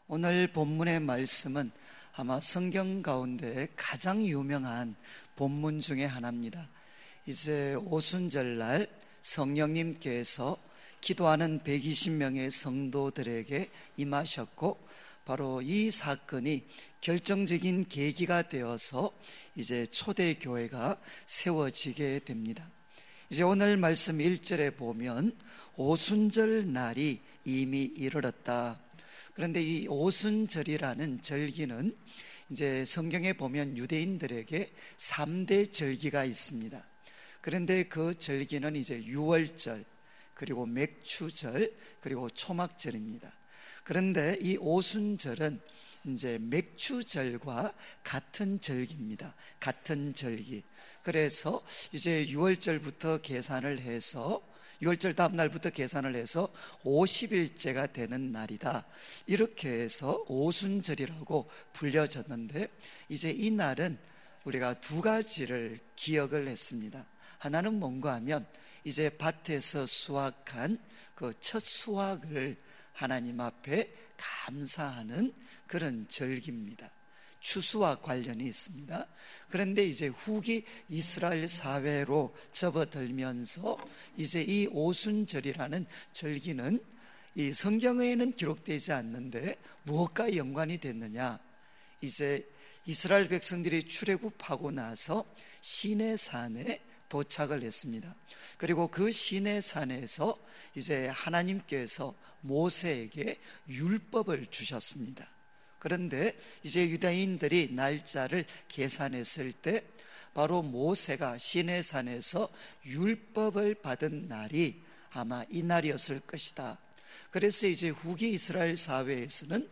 오늘 본문의 말씀은 아마 성경 가운데 가장 유명한 본문 중에 하나입니다. 이제 오순절날 성령님께서 기도하는 120명의 성도들에게 임하셨고, 바로 이 사건이 결정적인 계기가 되어서 이제 초대교회가 세워지게 됩니다. 이제 오늘 말씀 1절에 보면 오순절 날이 이미 이르렀다. 그런데 이 오순절이라는 절기는 이제 성경에 보면 유대인들에게 3대 절기가 있습니다. 그런데 그 절기는 이제 유월절, 그리고 맥추절, 그리고 초막절입니다. 그런데 이 오순절은 이제 맥추절과 같은 절기입니다. 같은 절기. 그래서 이제 6월절부터 계산을 해서 6월절 다음 날부터 계산을 해서 50일째가 되는 날이다. 이렇게 해서 오순절이라고 불려졌는데, 이제 이 날은 우리가 두 가지를 기억을 했습니다. 하나는 뭔가 하면 이제 밭에서 수확한 그 첫 수확을 하나님 앞에 감사하는 그런 절기입니다. 추수와 관련이 있습니다. 그런데 이제 후기 이스라엘 사회로 접어들면서 이제 이 오순절이라는 절기는 이 성경에는 기록되지 않는데 무엇과 연관이 됐느냐? 이제 이스라엘 백성들이 출애굽하고 나서 시내산에 도착을 했습니다. 그리고 그 시내산에서 이제 하나님께서 모세에게 율법을 주셨습니다. 그런데 이제 유대인들이 날짜를 계산했을 때 바로 모세가 시내산에서 율법을 받은 날이 아마 이 날이었을 것이다. 그래서 이제 후기 이스라엘 사회에서는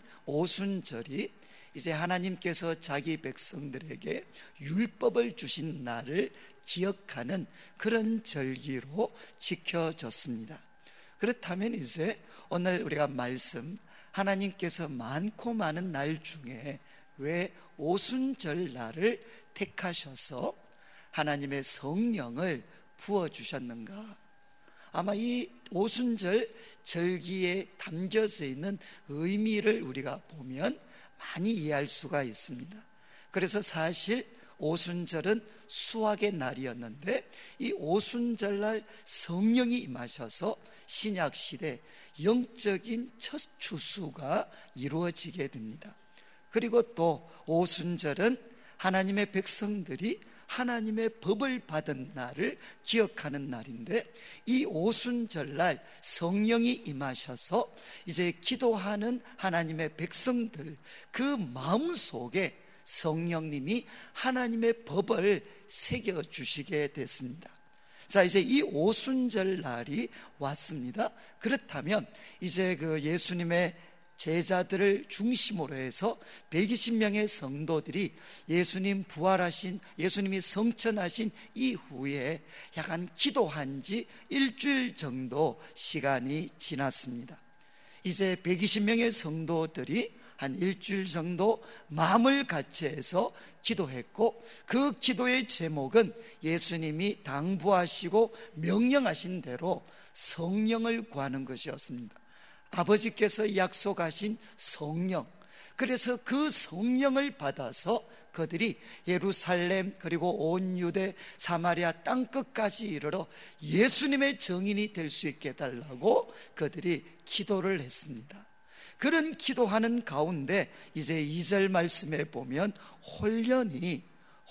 오순절이 이제 하나님께서 자기 백성들에게 율법을 주신 날을 기억하는 그런 절기로 지켜졌습니다. 그렇다면 이제 오늘 우리가 말씀, 하나님께서 많고 많은 날 중에 왜 오순절 날을 택하셔서 하나님의 성령을 부어주셨는가? 아마 이 오순절 절기에 담겨져 있는 의미를 우리가 보면 많이 이해할 수가 있습니다. 그래서 사실 오순절은 수확의 날이었는데 이 오순절날 성령이 임하셔서 신약시대 영적인 첫 추수가 이루어지게 됩니다. 그리고 또 오순절은 하나님의 백성들이 하나님의 법을 받은 날을 기억하는 날인데, 이 오순절날 성령이 임하셔서 이제 기도하는 하나님의 백성들 그 마음속에 성령님이 하나님의 법을 새겨주시게 됐습니다. 자, 이제 이 오순절 날이 왔습니다. 그렇다면 이제 그 예수님의 제자들을 중심으로 해서 120명의 성도들이 예수님 부활하신, 예수님이 성천하신 이후에 약간 기도한 지 일주일 정도 시간이 지났습니다. 이제 120명의 성도들이 한 일주일 정도 마음을 같이 해서 기도했고, 그 기도의 제목은 예수님이 당부하시고 명령하신 대로 성령을 구하는 것이었습니다. 아버지께서 약속하신 성령, 그래서 그 성령을 받아서 그들이 예루살렘 그리고 온 유대 사마리아 땅끝까지 이르러 예수님의 증인이 될 수 있게 해달라고 그들이 기도를 했습니다. 그런 기도하는 가운데 이제 2절 말씀에 보면 혼련히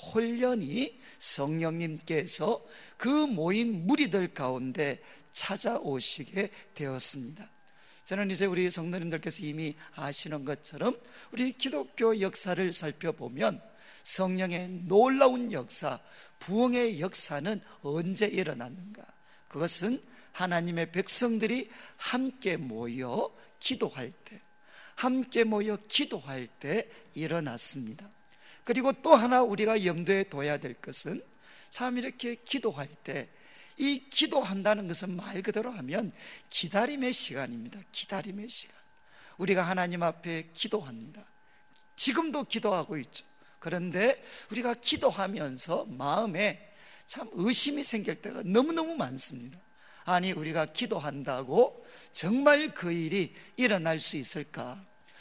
성령님께서 그 모인 무리들 가운데 찾아오시게 되었습니다. 저는 이제 우리 성도님들께서 이미 아시는 것처럼 우리 기독교 역사를 살펴보면 성령의 놀라운 역사, 부흥의 역사는 언제 일어났는가? 그것은 하나님의 백성들이 함께 모여 기도할 때, 함께 모여 기도할 때 일어났습니다. 그리고 또 하나 우리가 염두에 둬야 될 것은 참 이렇게 기도할 때, 이 기도한다는 것은 말 그대로 하면 기다림의 시간입니다. 기다림의 시간. 우리가 하나님 앞에 기도합니다. 지금도 기도하고 있죠. 그런데 우리가 기도하면서 마음에 참 의심이 생길 때가 너무너무 많습니다. 아니, 우리가 기도한다고 정말 그 일이 일어날 수 있을까?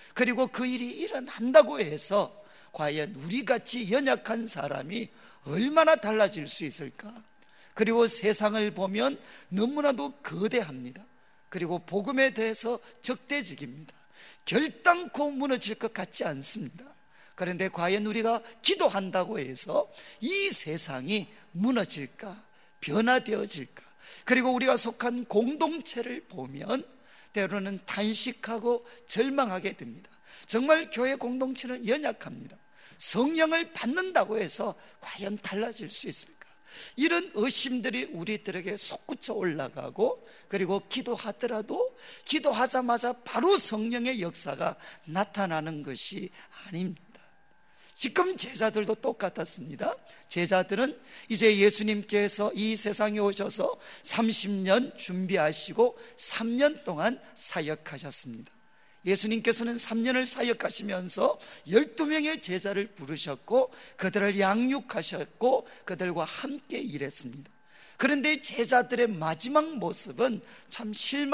그리고 그 일이 일어난다고 해서 과연 우리같이 연약한 사람이 얼마나 달라질 수 있을까? 그리고 세상을 보면 너무나도 거대합니다. 그리고 복음에 대해서 적대적입니다. 결단코 무너질 것 같지 않습니다. 그런데 과연 우리가 기도한다고 해서 이 세상이 무너질까? 변화되어질까? 그리고 우리가 속한 공동체를 보면 때로는 탄식하고 절망하게 됩니다. 정말 교회 공동체는 연약합니다. 성령을 받는다고 해서 과연 달라질 수 있을까? 이런 의심들이 우리들에게 솟구쳐 올라가고, 그리고 기도하더라도 기도하자마자 바로 성령의 역사가 나타나는 것이 아닙니다. 지금 제자들도 똑같았습니다. 제자들은 이제 예수님께서 이 세상에 오셔서 30년 준비하시고 3년 동안 사역하셨습니다. 예수님께서는 3년을 사역하시면서 12명의 제자를 부르셨고 그들을 양육하셨고 그들과 함께 일했습니다. 그런데 제자들의 마지막 모습은 참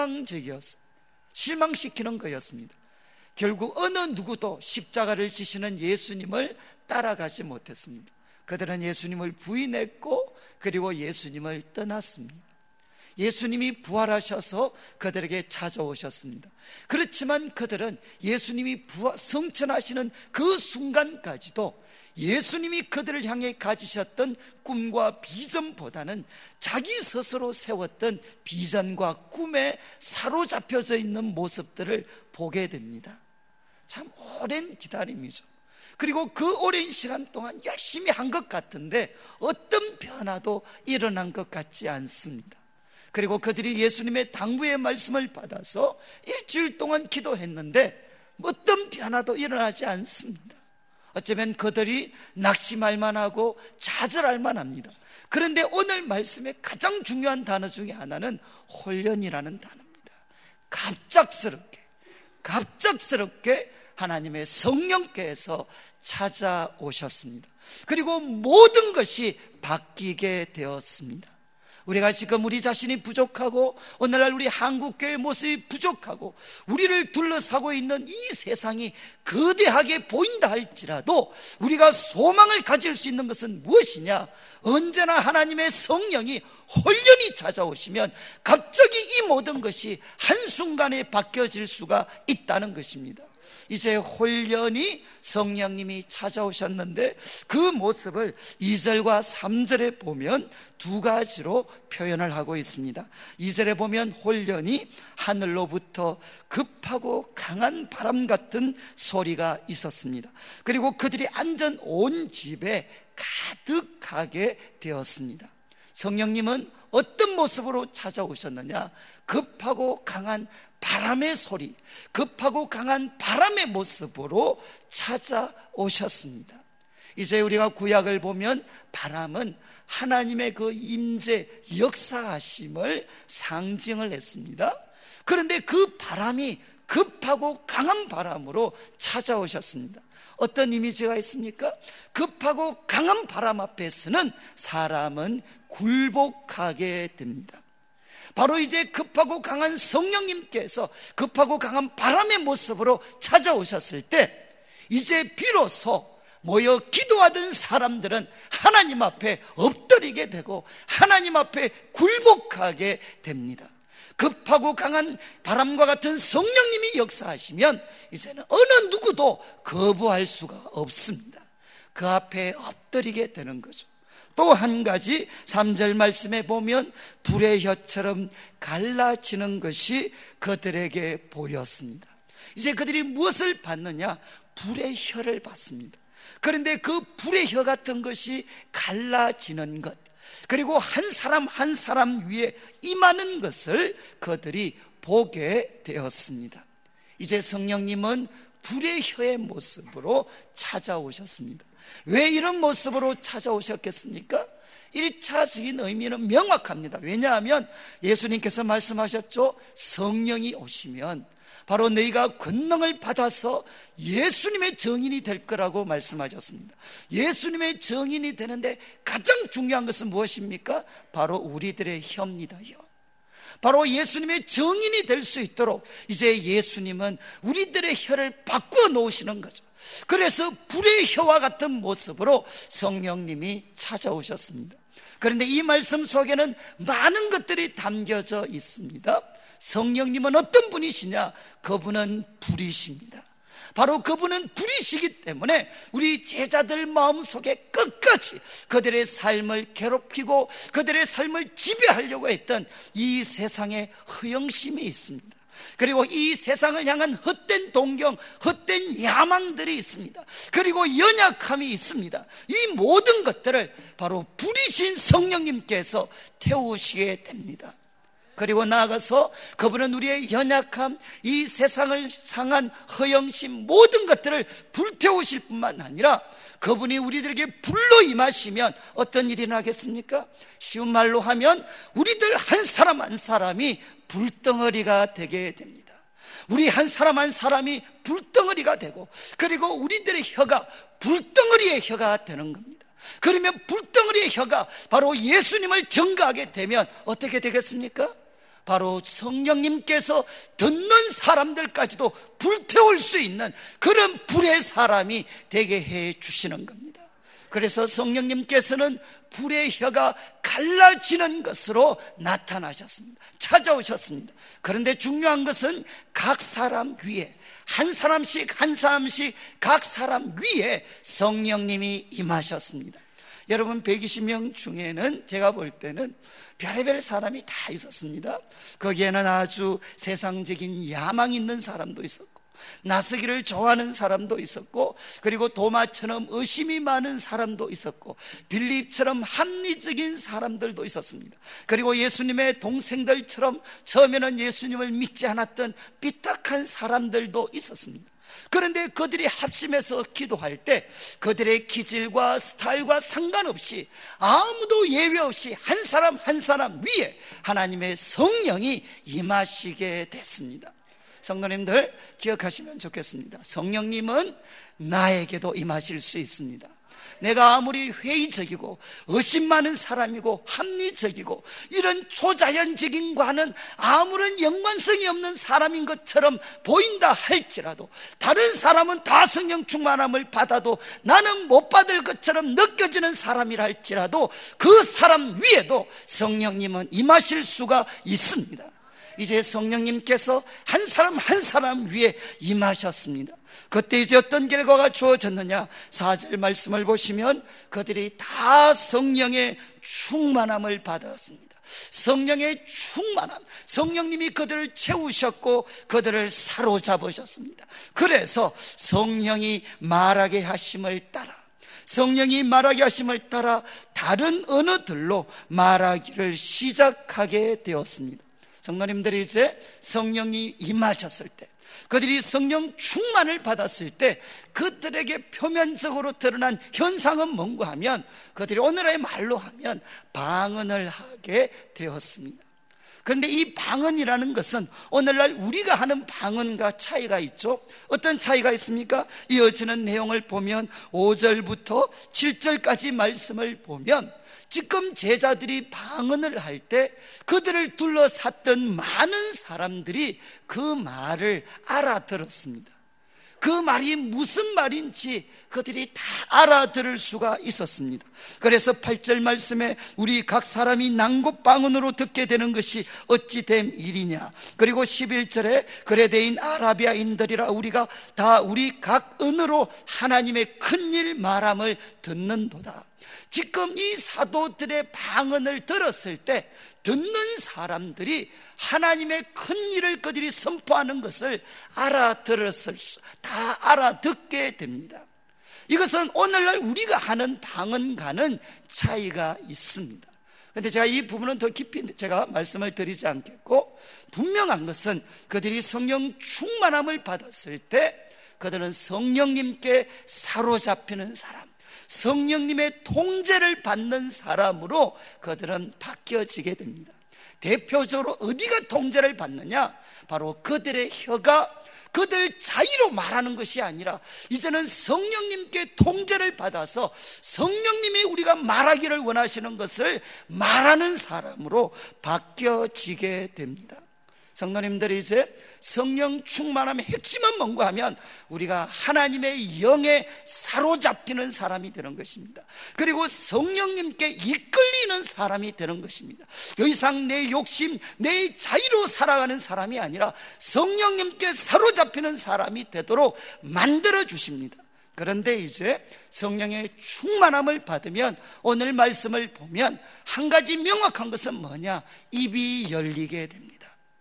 실망시키는 거였습니다. 결국 어느 누구도 십자가를 지시는 예수님을 따라가지 못했습니다. 그들은 예수님을 부인했고 그리고 예수님을 떠났습니다. 예수님이 부활하셔서 그들에게 찾아오셨습니다. 그렇지만 그들은 예수님이 성천하시는 그 순간까지도 예수님이 그들을 향해 가지셨던 꿈과 비전보다는 자기 스스로 세웠던 비전과 꿈에 사로잡혀져 있는 모습들을 보게 됩니다. 참 오랜 기다림이죠. 그리고 그 오랜 시간 동안 열심히 한 것 같은데 어떤 변화도 일어난 것 같지 않습니다. 그리고 그들이 예수님의 당부의 말씀을 받아서 일주일 동안 기도했는데 어떤 변화도 일어나지 않습니다. 어쩌면 그들이 낙심할 만하고 좌절할 만합니다. 그런데 오늘 말씀의 가장 중요한 단어 중에 하나는 혼련이라는 단어입니다. 갑작스럽게 하나님의 성령께서 찾아오셨습니다. 그리고 모든 것이 바뀌게 되었습니다. 우리가 지금 우리 자신이 부족하고 오늘날 우리 한국교회의 모습이 부족하고 우리를 둘러싸고 있는 이 세상이 거대하게 보인다 할지라도 우리가 소망을 가질 수 있는 것은 무엇이냐? 언제나 하나님의 성령이 혼련히 찾아오시면 갑자기 이 모든 것이 한순간에 바뀌어질 수가 있다는 것입니다. 이제 혼련히 성령님이 찾아오셨는데 그 모습을 2절과 3절에 보면 두 가지로 표현을 하고 있습니다. 2절에 보면 혼련히 하늘로부터 급하고 강한 바람 같은 소리가 있었습니다. 그리고 그들이 앉은 온 집에 가득하게 되었습니다. 성령님은 어떤 모습으로 찾아오셨느냐? 급하고 강한 바람의 소리, 급하고 강한 바람의 모습으로 찾아오셨습니다. 이제 우리가 구약을 보면 바람은 하나님의 그 임재, 역사하심을 상징을 했습니다. 그런데 그 바람이 급하고 강한 바람으로 찾아오셨습니다. 어떤 이미지가 있습니까? 급하고 강한 바람 앞에서는 사람은 굴복하게 됩니다. 바로 이제 급하고 강한 성령님께서 급하고 강한 바람의 모습으로 찾아오셨을 때 이제 비로소 모여 기도하던 사람들은 하나님 앞에 엎드리게 되고 하나님 앞에 굴복하게 됩니다. 급하고 강한 바람과 같은 성령님이 역사하시면 이제는 어느 누구도 거부할 수가 없습니다. 그 앞에 엎드리게 되는 거죠. 또 한 가지 3절 말씀에 보면 불의 혀처럼 갈라지는 것이 그들에게 보였습니다. 이제 그들이 무엇을 받느냐? 불의 혀를 받습니다. 그런데 그 불의 혀 같은 것이 갈라지는 것, 그리고 한 사람 한 사람 위에 임하는 것을 그들이 보게 되었습니다. 이제 성령님은 불의 혀의 모습으로 찾아오셨습니다. 왜 이런 모습으로 찾아오셨겠습니까? 1차적인 의미는 명확합니다. 왜냐하면 예수님께서 말씀하셨죠. 성령이 오시면 바로 너희가 권능을 받아서 예수님의 증인이 될 거라고 말씀하셨습니다. 예수님의 증인이 되는데 가장 중요한 것은 무엇입니까? 바로 우리들의 혀입니다. 혀. 바로 예수님의 증인이 될 수 있도록 이제 예수님은 우리들의 혀를 바꾸어 놓으시는 거죠. 그래서 불의 혀와 같은 모습으로 성령님이 찾아오셨습니다. 그런데 이 말씀 속에는 많은 것들이 담겨져 있습니다. 성령님은 어떤 분이시냐? 그분은 불이십니다. 바로 그분은 불이시기 때문에 우리 제자들 마음속에 끝까지 그들의 삶을 괴롭히고 그들의 삶을 지배하려고 했던 이 세상의 허영심이 있습니다. 그리고 이 세상을 향한 헛된 동경, 헛된 야망들이 있습니다. 그리고 연약함이 있습니다. 이 모든 것들을 바로 불이신 성령님께서 태우시게 됩니다. 그리고 나아가서 그분은 우리의 연약함, 이 세상을 상한 허영심 모든 것들을 불태우실 뿐만 아니라 그분이 우리들에게 불로 임하시면 어떤 일이 나겠습니까? 쉬운 말로 하면 우리들 한 사람 한 사람이 불덩어리가 되게 됩니다. 우리 한 사람 한 사람이 불덩어리가 되고 그리고 우리들의 혀가 불덩어리의 혀가 되는 겁니다. 그러면 불덩어리의 혀가 바로 예수님을 전가하게 되면 어떻게 되겠습니까? 바로 성령님께서 듣는 사람들까지도 불태울 수 있는 그런 불의 사람이 되게 해 주시는 겁니다. 그래서 성령님께서는 불의 혀가 갈라지는 것으로 나타나셨습니다. 찾아오셨습니다. 그런데 중요한 것은 각 사람 위에 한 사람씩 한 사람씩 각 사람 위에 성령님이 임하셨습니다. 여러분 120명 중에는 제가 볼 때는 별의별 사람이 다 있었습니다. 거기에는 아주 세상적인 야망 있는 사람도 있었고 나서기를 좋아하는 사람도 있었고 그리고 도마처럼 의심이 많은 사람도 있었고 빌립처럼 합리적인 사람들도 있었습니다. 그리고 예수님의 동생들처럼 처음에는 예수님을 믿지 않았던 삐딱한 사람들도 있었습니다. 그런데 그들이 합심해서 기도할 때 그들의 기질과 스타일과 상관없이 아무도 예외 없이 한 사람 한 사람 위에 하나님의 성령이 임하시게 됐습니다. 성도님들 기억하시면 좋겠습니다. 성령님은 나에게도 임하실 수 있습니다. 내가 아무리 회의적이고 의심 많은 사람이고 합리적이고 이런 초자연적인과는 아무런 연관성이 없는 사람인 것처럼 보인다 할지라도 다른 사람은 다 성령 충만함을 받아도 나는 못 받을 것처럼 느껴지는 사람이라 할지라도 그 사람 위에도 성령님은 임하실 수가 있습니다. 이제 성령님께서 한 사람 한 사람 위에 임하셨습니다. 그때 이제 어떤 결과가 주어졌느냐? 4절 말씀을 보시면 그들이 다 성령의 충만함을 받았습니다. 성령의 충만함, 성령님이 그들을 채우셨고 그들을 사로잡으셨습니다. 그래서 성령이 말하게 하심을 따라 성령이 말하게 하심을 따라 다른 언어들로 말하기를 시작하게 되었습니다. 성도님들이 이제 성령이 임하셨을 때 그들이 성령 충만을 받았을 때 그들에게 표면적으로 드러난 현상은 뭔가 하면 그들이 오늘의 말로 하면 방언을 하게 되었습니다. 그런데 이 방언이라는 것은 오늘날 우리가 하는 방언과 차이가 있죠. 어떤 차이가 있습니까? 이어지는 내용을 보면 5절부터 7절까지 말씀을 보면 지금 제자들이 방언을 할 때 그들을 둘러쌌던 많은 사람들이 그 말을 알아들었습니다. 그 말이 무슨 말인지 그들이 다 알아들을 수가 있었습니다. 그래서 8절 말씀에 우리 각 사람이 난곳방언으로 듣게 되는 것이 어찌 된 일이냐. 그리고 11절에 그레데인 아라비아인들이라 우리가 다 우리 각 언어로 하나님의 큰일 말함을 듣는도다. 지금 이 사도들의 방언을 들었을 때 듣는 사람들이 하나님의 큰 일을 그들이 선포하는 것을 다 알아듣게 됩니다. 이것은 오늘날 우리가 하는 방언과는 차이가 있습니다. 그런데 제가 이 부분은 더 깊이 제가 말씀을 드리지 않겠고, 분명한 것은 그들이 성령 충만함을 받았을 때 그들은 성령님께 사로잡히는 사람, 성령님의 통제를 받는 사람으로 그들은 바뀌어지게 됩니다. 대표적으로 어디가 통제를 받느냐? 바로 그들의 혀가 그들 자의로 말하는 것이 아니라 이제는 성령님께 통제를 받아서 성령님이 우리가 말하기를 원하시는 것을 말하는 사람으로 바뀌어지게 됩니다. 성도님들이 이제 성령 충만함의 핵심은 뭔가 하면 우리가 하나님의 영에 사로잡히는 사람이 되는 것입니다. 그리고 성령님께 이끌리는 사람이 되는 것입니다. 더 이상 내 욕심, 내 자유로 살아가는 사람이 아니라 성령님께 사로잡히는 사람이 되도록 만들어 주십니다. 그런데 이제 성령의 충만함을 받으면 오늘 말씀을 보면 한 가지 명확한 것은 뭐냐? 입이 열리게 됩니다.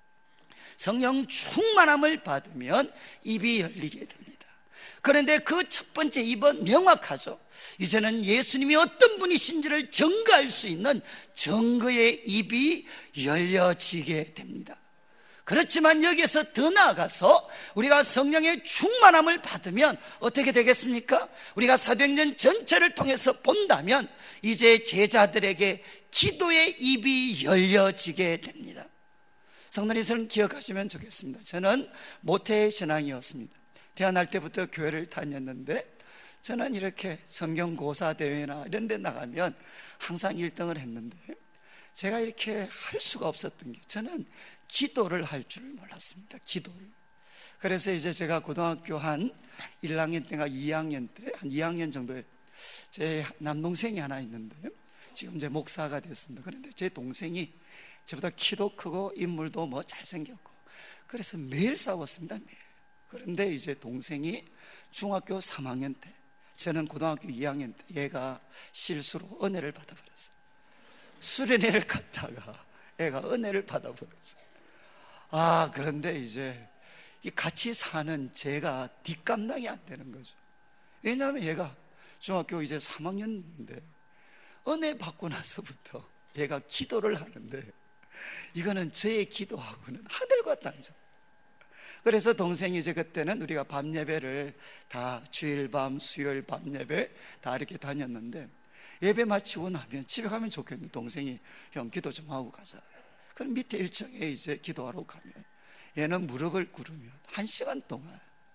성령 충만함을 받으면 입이 열리게 됩니다. 그런데 그 첫 번째 입은 명확하죠. 이제는 예수님이 어떤 분이신지를 증거할 수 있는 증거의 입이 열려지게 됩니다. 그렇지만 여기에서 더 나아가서 우리가 성령의 충만함을 받으면 어떻게 되겠습니까? 우리가 사도행전 전체를 통해서 본다면 이제 제자들에게 기도의 입이 열려지게 됩니다. 성도님들은 기억하시면 좋겠습니다. 저는 모태신앙이었습니다. 태어날 때부터 교회를 다녔는데 저는 이렇게 성경고사 대회나 이런 데 나가면 항상 1등을 했는데 제가 이렇게 할 수가 없었던 게 저는 기도를 할 줄 몰랐습니다. 기도를. 그래서 이제 제가 고등학교 한 1학년 때가 2학년 때 한 2학년 정도에 제 남동생이 하나 있는데 지금 이제 목사가 됐습니다. 그런데 제 동생이 저보다 키도 크고 인물도 뭐 잘생겼고 그래서 매일 싸웠습니다. 매일. 그런데 이제 동생이 중학교 3학년 때 저는 고등학교 2학년 때 얘가 실수로 은혜를 받아버렸어요. 수련회를 갔다가 애가 은혜를 받아버렸어요. 그런데 이제 이 같이 사는 제가 뒷감당이 안 되는 거죠. 왜냐하면 얘가 중학교 이제 3학년인데 은혜 받고 나서부터 얘가 기도를 하는데 이거는 저의 기도하고는 하늘과 땅이죠. 그래서 동생이 이제 그때는 우리가 밤 예배를 다 주일 밤, 수요일 밤 예배 다 이렇게 다녔는데 예배 마치고 나면 집에 가면 좋겠는데 동생이 형 기도 좀 하고 가자. 그럼 밑에 1층에 이제 기도하러 가면 얘는 무릎을 꿇으면 1시간 동안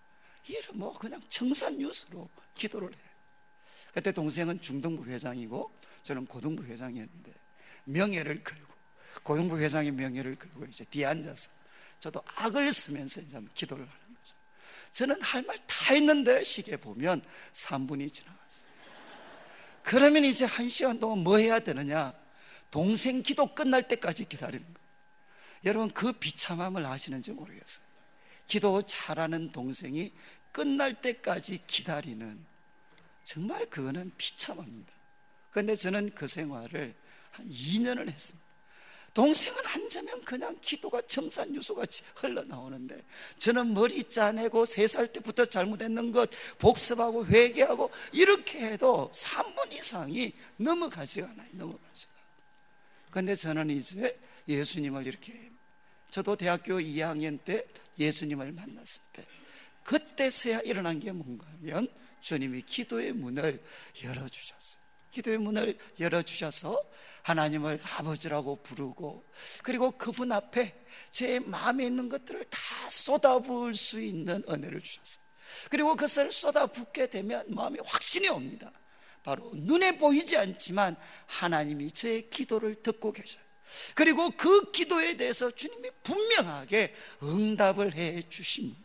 이를 뭐 그냥 청산유수로 기도를 해. 그때 동생은 중등부 회장이고 저는 고등부 회장이었는데 명예를 걸고 고등부 회장의 명예를 걸고 이제 뒤에 앉아서 저도 악을 쓰면서 이제 기도를 하는 거죠. 저는 할 말 다 했는데 시계 보면 3분이 지나갔어요. 그러면 이제 1시간 동안 뭐 해야 되느냐? 동생 기도 끝날 때까지 기다리는 거예요. 여러분 그 비참함을 아시는지 모르겠어요. 기도 잘하는 동생이 끝날 때까지 기다리는 정말 그거는 비참합니다. 그런데 저는 그 생활을 한 2년을 했습니다. 동생은 앉으면 그냥 기도가 청산유수같이 흘러나오는데 저는 머리 짜내고 3살 때부터 잘못했는 것 복습하고 회개하고 이렇게 해도 3분 이상이 넘어가지가 않아요. 넘어가지가. 그런데 저는 이제 예수님을 이렇게 저도 대학교 2학년 때 예수님을 만났을 때 그때서야 일어난 게 뭔가 하면 주님이 기도의 문을 열어주셨어요. 기도의 문을 열어주셔서 하나님을 아버지라고 부르고 그리고 그분 앞에 제 마음에 있는 것들을 다 쏟아부을 수 있는 은혜를 주셨어요. 그리고 그것을 쏟아붓게 되면 마음에 확신이 옵니다. 바로 눈에 보이지 않지만 하나님이 저의 기도를 듣고 계셔요. 그리고 그 기도에 대해서 주님이 분명하게 응답을 해 주십니다.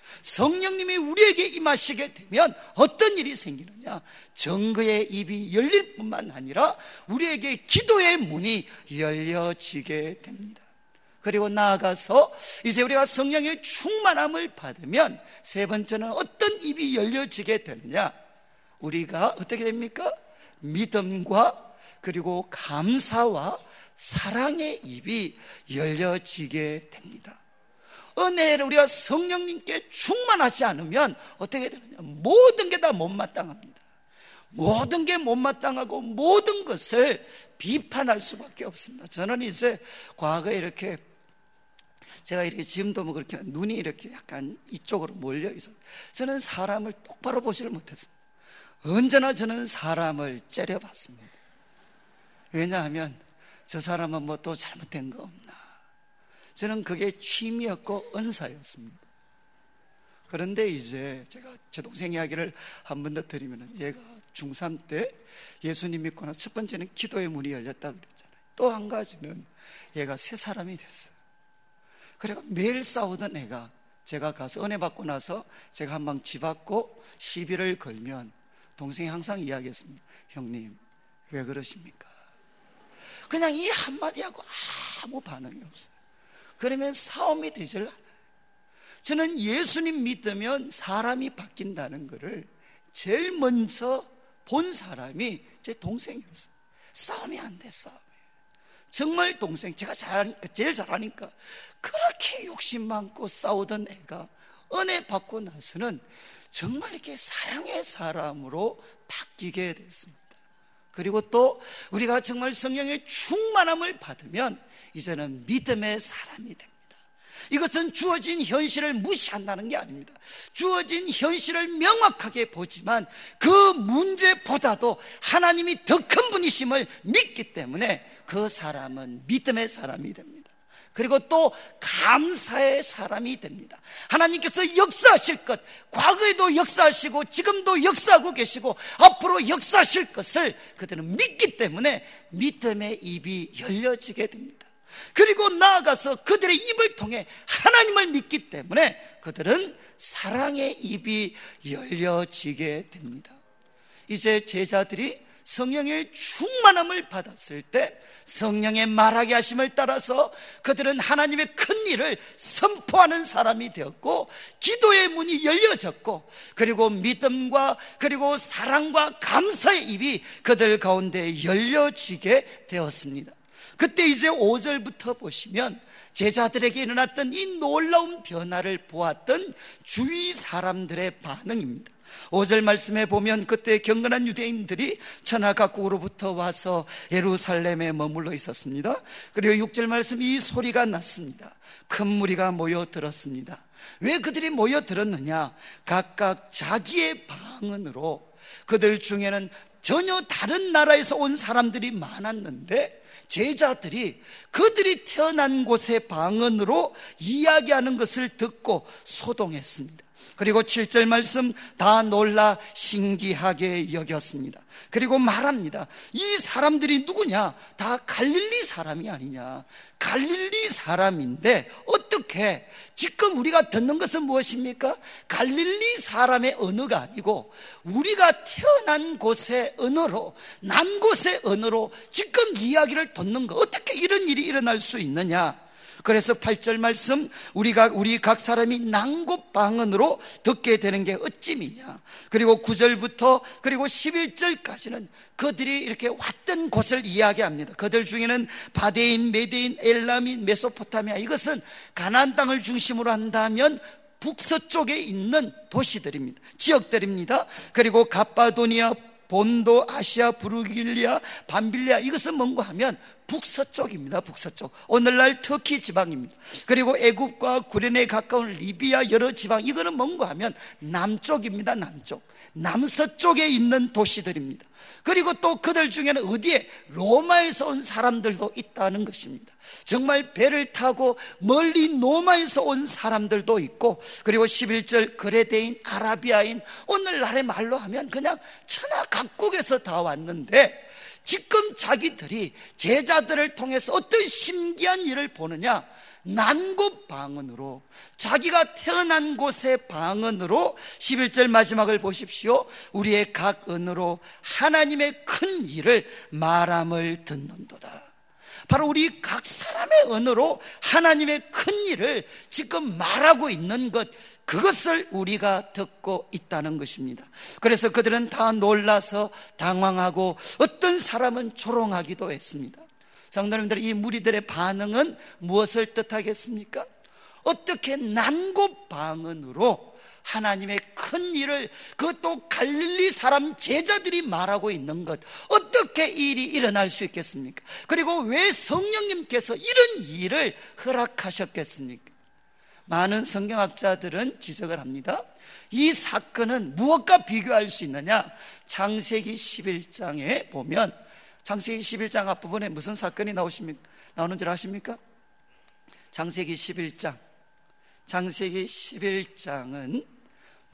성령님이 우리에게 임하시게 되면 어떤 일이 생기느냐? 증거의 입이 열릴 뿐만 아니라 우리에게 기도의 문이 열려지게 됩니다. 그리고 나아가서 이제 우리가 성령의 충만함을 받으면 세 번째는 어떤 입이 열려지게 되느냐? 우리가 어떻게 됩니까? 믿음과 그리고 감사와 사랑의 입이 열려지게 됩니다. 은혜를 우리가 성령님께 충만하지 않으면 어떻게 되느냐? 모든 게 다 못마땅합니다. 모든 게 못마땅하고 모든 것을 비판할 수밖에 없습니다. 저는 이제 과거에 이렇게 제가 이렇게 지금도 뭐 그렇게 눈이 이렇게 약간 이쪽으로 몰려 있어요. 저는 사람을 똑바로 보지를 못했습니다. 언제나 저는 사람을 째려봤습니다. 왜냐하면 저 사람은 뭐 또 잘못된 거 없나? 저는 그게 취미였고 은사였습니다. 그런데 이제 제가 제 동생 이야기를 한 번 더 드리면, 얘가 중3 때 예수님 믿고 나서 첫 번째는 기도의 문이 열렸다 그랬잖아요. 또 한 가지는 얘가 새 사람이 됐어요. 그래가 매일 싸우던 애가, 제가 가서 은혜 받고 나서 제가 한 방 집 앞고 시비를 걸면 동생이 항상 이야기했습니다. 형님 왜 그러십니까? 그냥 이 한마디 하고 아무 반응이 없어요. 그러면 싸움이 되질 않아요. 저는 예수님 믿으면 사람이 바뀐다는 것을 제일 먼저 본 사람이 제 동생이었어요. 싸움이 안 돼, 싸움이. 정말 동생, 제가 제일 잘하니까 그렇게 욕심 많고 싸우던 애가 은혜 받고 나서는 정말 이렇게 사랑의 사람으로 바뀌게 됐습니다. 그리고 또 우리가 정말 성령의 충만함을 받으면 이제는 믿음의 사람이 됩니다. 이것은 주어진 현실을 무시한다는 게 아닙니다. 주어진 현실을 명확하게 보지만 그 문제보다도 하나님이 더 큰 분이심을 믿기 때문에 그 사람은 믿음의 사람이 됩니다. 그리고 또 감사의 사람이 됩니다. 하나님께서 역사하실 것, 과거에도 역사하시고 지금도 역사하고 계시고 앞으로 역사하실 것을 그들은 믿기 때문에 믿음의 입이 열려지게 됩니다. 그리고 나아가서 그들의 입을 통해 하나님을 믿기 때문에 그들은 사랑의 입이 열려지게 됩니다. 이제 제자들이 성령의 충만함을 받았을 때 성령의 말하게 하심을 따라서 그들은 하나님의 큰 일을 선포하는 사람이 되었고, 기도의 문이 열려졌고, 그리고 믿음과 그리고 사랑과 감사의 입이 그들 가운데 열려지게 되었습니다. 그때 이제 5절부터 보시면 제자들에게 일어났던 이 놀라운 변화를 보았던 주위 사람들의 반응입니다. 5절 말씀에 보면 그때 경건한 유대인들이 천하 각국으로부터 와서 예루살렘에 머물러 있었습니다. 그리고 6절 말씀, 이 소리가 났습니다. 큰 무리가 모여들었습니다. 왜 그들이 모여들었느냐? 각각 자기의 방언으로, 그들 중에는 전혀 다른 나라에서 온 사람들이 많았는데 제자들이 그들이 태어난 곳의 방언으로 이야기하는 것을 듣고 소동했습니다. 그리고 7절 말씀, 다 놀라 신기하게 여겼습니다. 그리고 말합니다. 이 사람들이 누구냐? 다 갈릴리 사람이 아니냐? 갈릴리 사람인데 어떻게, 지금 우리가 듣는 것은 무엇입니까? 갈릴리 사람의 언어가 아니고 우리가 태어난 곳의 언어로, 난 곳의 언어로 지금 이야기를 듣는 거, 어떻게 이런 일이 일어날 수 있느냐? 그래서 8절 말씀, 우리 각 사람이 난 곳 방언으로 듣게 되는 게 어찌미냐? 그리고 9절부터 그리고 11절까지는 그들이 이렇게 왔던 곳을 이야기합니다. 그들 중에는 바데인, 메데인, 엘람인, 메소포타미아, 이것은 가나안 땅을 중심으로 한다면 북서쪽에 있는 도시들입니다. 지역들입니다. 그리고 갑바도니아, 본도, 아시아, 부르길리아, 밤빌리아, 이것은 뭔가 하면 북서쪽입니다. 북서쪽, 오늘날 터키 지방입니다. 그리고 애굽과 구련에 가까운 리비아 여러 지방, 이거는 뭔가 하면 남쪽입니다. 남쪽, 남서쪽에 있는 도시들입니다. 그리고 또 그들 중에는 어디에? 로마에서 온 사람들도 있다는 것입니다. 정말 배를 타고 멀리 로마에서 온 사람들도 있고, 그리고 11절 그레데인, 아라비아인, 오늘날의 말로 하면 그냥 천하 각국에서 다 왔는데 지금 자기들이 제자들을 통해서 어떤 신기한 일을 보느냐? 난 곳 방언으로, 자기가 태어난 곳의 방언으로 11절 마지막을 보십시오. 우리의 각 언어로 하나님의 큰 일을 말함을 듣는도다. 바로 우리 각 사람의 언어로 하나님의 큰 일을 지금 말하고 있는 것, 그것을 우리가 듣고 있다는 것입니다. 그래서 그들은 다 놀라서 당황하고 어떤 사람은 조롱하기도 했습니다. 성도님들, 이 무리들의 반응은 무엇을 뜻하겠습니까? 어떻게 난 곳 방언으로 하나님의 큰 일을, 그것도 갈릴리 사람 제자들이 말하고 있는 것, 어떻게 이 일이 일어날 수 있겠습니까? 그리고 왜 성령님께서 이런 일을 허락하셨겠습니까? 많은 성경학자들은 지적을 합니다. 이 사건은 무엇과 비교할 수 있느냐? 창세기 11장에 보면, 창세기 11장 앞부분에 무슨 사건이 나오는 줄 아십니까? 창세기 11장, 창세기 11장은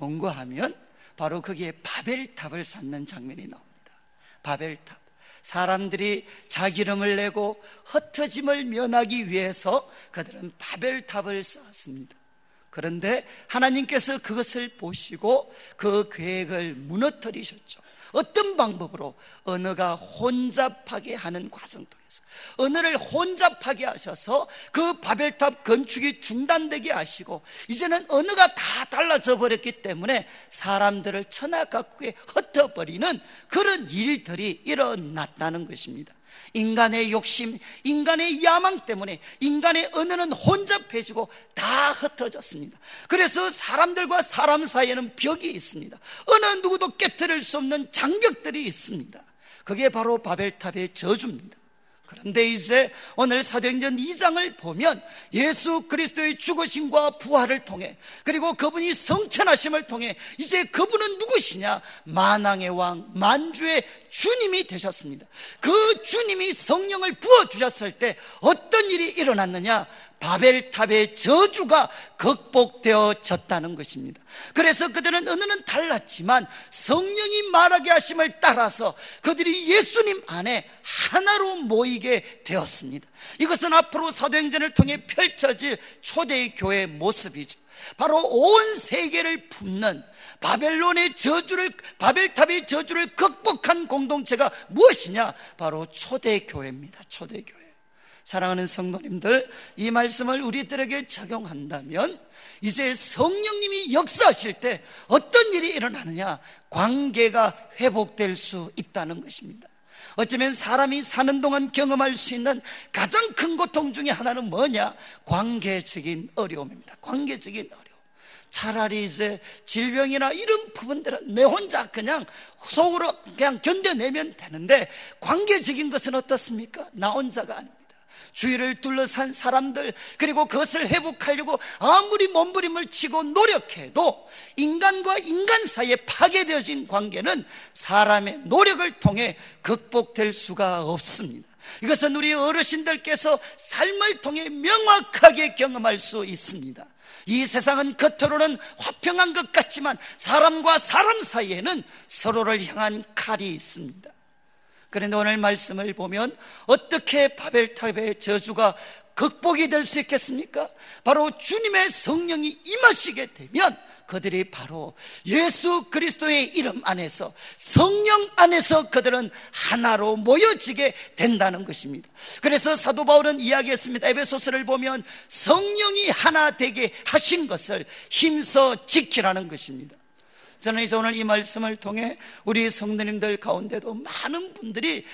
뭔가 하면 바로 거기에 바벨탑을 쌓는 장면이 나옵니다. 바벨탑. 사람들이 자기 이름을 내고 흩어짐을 면하기 위해서 그들은 바벨탑을 쌓았습니다. 그런데 하나님께서 그것을 보시고 그 계획을 무너뜨리셨죠. 어떤 방법으로? 언어가 혼잡하게 하는 과정 통해서 언어를 혼잡하게 하셔서 그 바벨탑 건축이 중단되게 하시고, 이제는 언어가 다 달라져 버렸기 때문에 사람들을 천하각국에 흩어버리는 그런 일들이 일어났다는 것입니다. 인간의 욕심, 인간의 야망 때문에 인간의 언어는 혼잡해지고 다 흩어졌습니다. 그래서 사람들과 사람 사이에는 벽이 있습니다. 어느 누구도 깨트릴 수 없는 장벽들이 있습니다. 그게 바로 바벨탑의 저주입니다. 그런데 이제 오늘 사도행전 2장을 보면 예수 그리스도의 죽으심과 부활을 통해, 그리고 그분이 성천하심을 통해 이제 그분은 누구시냐? 만왕의 왕, 만주의 주님이 되셨습니다. 그 주님이 성령을 부어주셨을 때 어떤 일이 일어났느냐? 바벨탑의 저주가 극복되어졌다는 것입니다. 그래서 그들은 언어는 달랐지만 성령이 말하게 하심을 따라서 그들이 예수님 안에 하나로 모이게 되었습니다. 이것은 앞으로 사도행전을 통해 펼쳐질 초대교회의 모습이죠. 바로 온 세계를 품는 바벨론의 저주를, 바벨탑의 저주를 극복한 공동체가 무엇이냐? 바로 초대교회입니다. 초대교회. 사랑하는 성도님들, 이 말씀을 우리들에게 적용한다면 이제 성령님이 역사하실 때 어떤 일이 일어나느냐? 관계가 회복될 수 있다는 것입니다. 어쩌면 사람이 사는 동안 경험할 수 있는 가장 큰 고통 중에 하나는 뭐냐? 관계적인 어려움입니다. 관계적인 어려움. 차라리 이제 질병이나 이런 부분들은 내 혼자 그냥 속으로 그냥 견뎌내면 되는데, 관계적인 것은 어떻습니까? 나 혼자가 아닙니다. 주위를 둘러싼 사람들, 그리고 그것을 회복하려고 아무리 몸부림을 치고 노력해도 인간과 인간 사이에 파괴되어진 관계는 사람의 노력을 통해 극복될 수가 없습니다. 이것은 우리 어르신들께서 삶을 통해 명확하게 경험할 수 있습니다. 이 세상은 겉으로는 화평한 것 같지만 사람과 사람 사이에는 서로를 향한 칼이 있습니다. 그런데 오늘 말씀을 보면 어떻게 바벨탑의 저주가 극복이 될 수 있겠습니까? 바로 주님의 성령이 임하시게 되면 그들이 바로 예수 그리스도의 이름 안에서, 성령 안에서 그들은 하나로 모여지게 된다는 것입니다. 그래서 사도 바울은 이야기했습니다. 에베소서를 보면 성령이 하나 되게 하신 것을 힘써 지키라는 것입니다. 저는 이제 오늘 이 말씀을 통해 우리 성도님들 가운데도 많은 분들이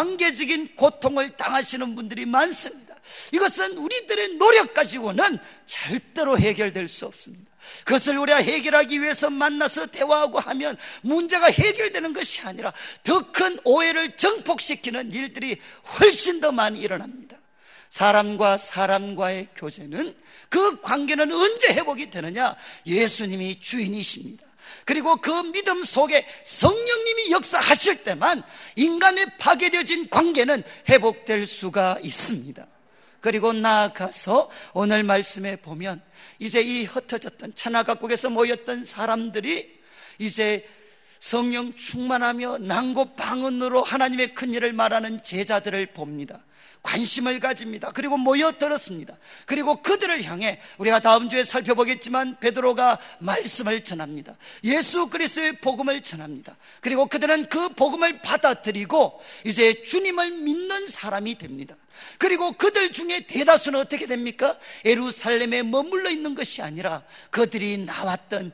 관계적인 고통을 당하시는 분들이 많습니다. 이것은 우리들의 노력 가지고는 절대로 해결될 수 없습니다. 그것을 우리가 해결하기 위해서 만나서 대화하고 하면 문제가 해결되는 것이 아니라 더 큰 오해를 증폭시키는 일들이 훨씬 더 많이 일어납니다. 사람과 사람과의 교제는, 그 관계는 언제 회복이 되느냐? 예수님이 주인이십니다. 그리고 그 믿음 속에 성령님이 역사하실 때만 인간의 파괴되어진 관계는 회복될 수가 있습니다. 그리고 나아가서 오늘 말씀에 보면 이제 이 흩어졌던 천하각국에서 모였던 사람들이 이제 성령 충만하며 난고방언으로 하나님의 큰 일을 말하는 제자들을 봅니다. 관심을 가집니다. 그리고 모여들었습니다. 그리고 그들을 향해 우리가 다음 주에 살펴보겠지만 베드로가 말씀을 전합니다. 예수 그리스도의 복음을 전합니다. 그리고 그들은 그 복음을 받아들이고 이제 주님을 믿는 사람이 됩니다. 그리고 그들 중에 대다수는 어떻게 됩니까? 예루살렘에 머물러 있는 것이 아니라 그들이 나왔던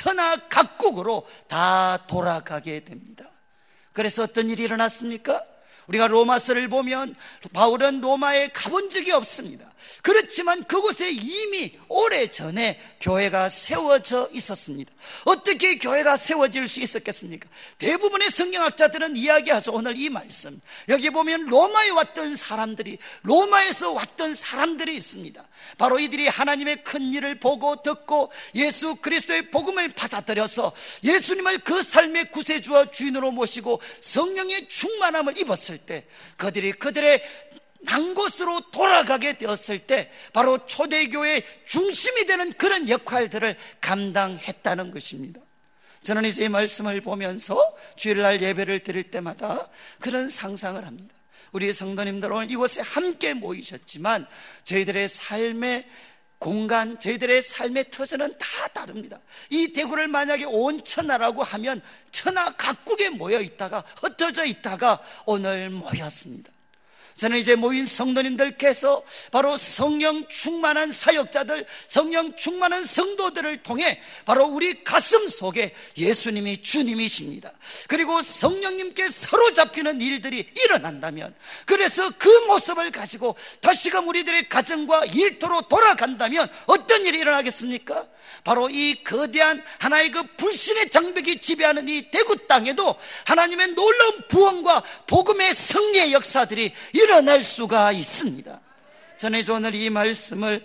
천하각국으로 다 돌아가게 됩니다. 그래서 어떤 일이 일어났습니까? 우리가 로마서를 보면 바울은 로마에 가본 적이 없습니다. 그렇지만 그곳에 이미 오래전에 교회가 세워져 있었습니다. 어떻게 교회가 세워질 수 있었겠습니까? 대부분의 성경학자들은 이야기하죠. 오늘 이 말씀 여기 보면 로마에 왔던 사람들이, 로마에서 왔던 사람들이 있습니다. 바로 이들이 하나님의 큰 일을 보고 듣고 예수 그리스도의 복음을 받아들여서 예수님을 그 삶의 구세주와 주인으로 모시고 성령의 충만함을 입었을 때 그들이 그들의 난 곳으로 돌아가게 되었을 때 바로 초대교회의 중심이 되는 그런 역할들을 감당했다는 것입니다. 저는 이제 이 말씀을 보면서 주일날 예배를 드릴 때마다 그런 상상을 합니다. 우리 성도님들 오늘 이곳에 함께 모이셨지만 저희들의 삶의 공간, 저희들의 삶의 터전은 다 다릅니다. 이 대구를 만약에 온 천하라고 하면 천하 각국에 모여 있다가 흩어져 있다가 오늘 모였습니다. 저는 이제 모인 성도님들께서 바로 성령 충만한 사역자들, 성령 충만한 성도들을 통해 바로 우리 가슴 속에 예수님이 주님이십니다. 그리고 성령님께 사로잡히는 일들이 일어난다면, 그래서 그 모습을 가지고 다시금 우리들의 가정과 일터로 돌아간다면 어떤 일이 일어나겠습니까? 바로 이 거대한 하나의 그 불신의 장벽이 지배하는 이 대구 땅에도 하나님의 놀라운 부흥과 복음의 승리의 역사들이 일어날 수가 있습니다. 저는 이제 오늘 이 말씀을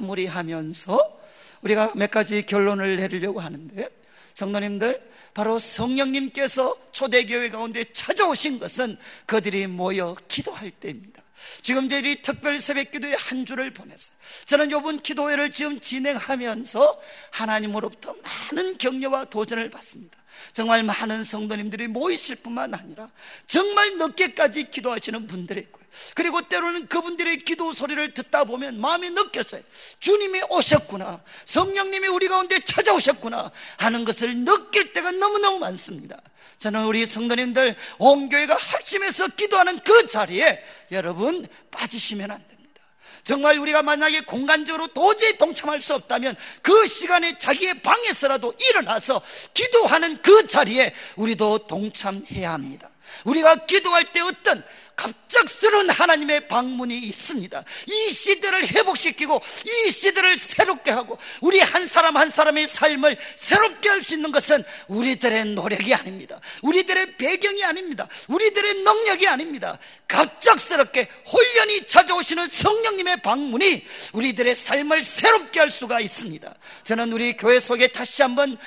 마무리하면서 우리가 몇 가지 결론을 내리려고 하는데, 성도님들, 바로 성령님께서 초대교회 가운데 찾아오신 것은 그들이 모여 기도할 때입니다. 지금 저희들이 특별 새벽기도의 한 주를 보냈어요. 저는 이번 기도회를 지금 진행하면서 하나님으로부터 많은 격려와 도전을 받습니다. 정말 많은 성도님들이 모이실 뿐만 아니라 정말 늦게까지 기도하시는 분들이 있고요. 그리고 때로는 그분들의 기도 소리를 듣다 보면 마음이 느껴져요. 주님이 오셨구나, 성령님이 우리 가운데 찾아오셨구나 하는 것을 느낄 때가 너무너무 많습니다. 저는 우리 성도님들 온 교회가 합심해서 기도하는 그 자리에 여러분 빠지시면 안 됩니다. 정말 우리가 만약에 공간적으로 도저히 동참할 수 없다면 그 시간에 자기의 방에서라도 일어나서 기도하는 그 자리에 우리도 동참해야 합니다. 우리가 기도할 때 어떤 갑작스러운 하나님의 방문이 있습니다. 이 시대를 회복시키고 이 시대를 새롭게 하고 우리 한 사람 한 사람의 삶을 새롭게 할 수 있는 것은 우리들의 노력이 아닙니다. 우리들의 배경이 아닙니다. 우리들의 능력이 아닙니다. 갑작스럽게 홀연히 찾아오시는 성령님의 방문이 우리들의 삶을 새롭게 할 수가 있습니다. 저는 우리 교회 속에 다시 한번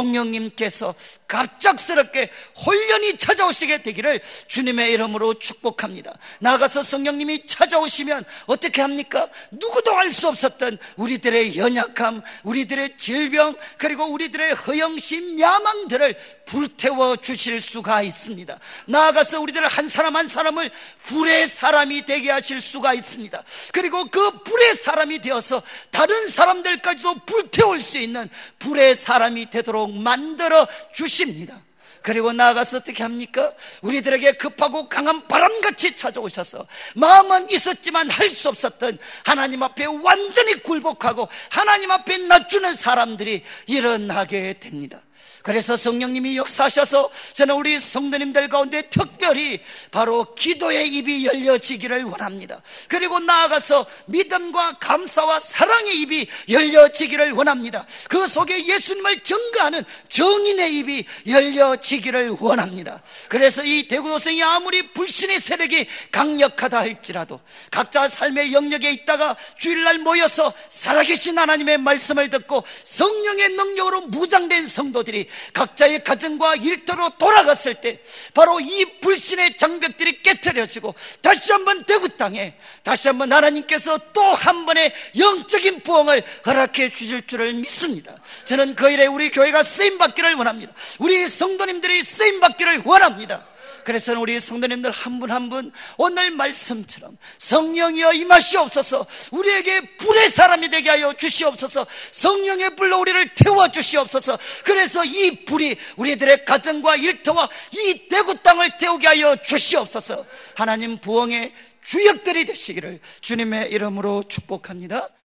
성령님께서 갑작스럽게 홀연히 찾아오시게 되기를 주님의 이름으로 축복합니다. 나아가서 성령님이 찾아오시면 어떻게 합니까? 누구도 알 수 없었던 우리들의 연약함, 우리들의 질병, 그리고 우리들의 허영심, 야망들을 불태워 주실 수가 있습니다. 나아가서 우리들 한 사람 한 사람을 불의 사람이 되게 하실 수가 있습니다. 그리고 그 불의 사람이 되어서 다른 사람들까지도 불태울 수 있는 불의 사람이 되도록 만들어 주십니다. 그리고 나아가서 어떻게 합니까? 우리들에게 급하고 강한 바람같이 찾아오셔서 마음은 있었지만 할 수 없었던 하나님 앞에 완전히 굴복하고 하나님 앞에 낮추는 사람들이 일어나게 됩니다. 그래서 성령님이 역사하셔서 저는 우리 성도님들 가운데 특별히 바로 기도의 입이 열려지기를 원합니다. 그리고 나아가서 믿음과 감사와 사랑의 입이 열려지기를 원합니다. 그 속에 예수님을 증거하는 정인의 입이 열려지기를 원합니다. 그래서 이 대구도성이 아무리 불신의 세력이 강력하다 할지라도 각자 삶의 영역에 있다가 주일날 모여서 살아계신 하나님의 말씀을 듣고 성령의 능력으로 무장된 성도들이 각자의 가정과 일터로 돌아갔을 때 바로 이 불신의 장벽들이 깨트려지고 다시 한번 대구 땅에 다시 한번 하나님께서 또 한 번의 영적인 부흥을 허락해 주실 줄을 믿습니다. 저는 그 일에 우리 교회가 쓰임받기를 원합니다. 우리 성도님들이 쓰임받기를 원합니다. 그래서 우리 성도님들 한 분 한 분 오늘 말씀처럼 성령이여 임하시옵소서, 우리에게 불의 사람이 되게 하여 주시옵소서, 성령의 불로 우리를 태워주시옵소서. 그래서 이 불이 우리들의 가정과 일터와 이 대구 땅을 태우게 하여 주시옵소서. 하나님 부흥의 주역들이 되시기를 주님의 이름으로 축복합니다.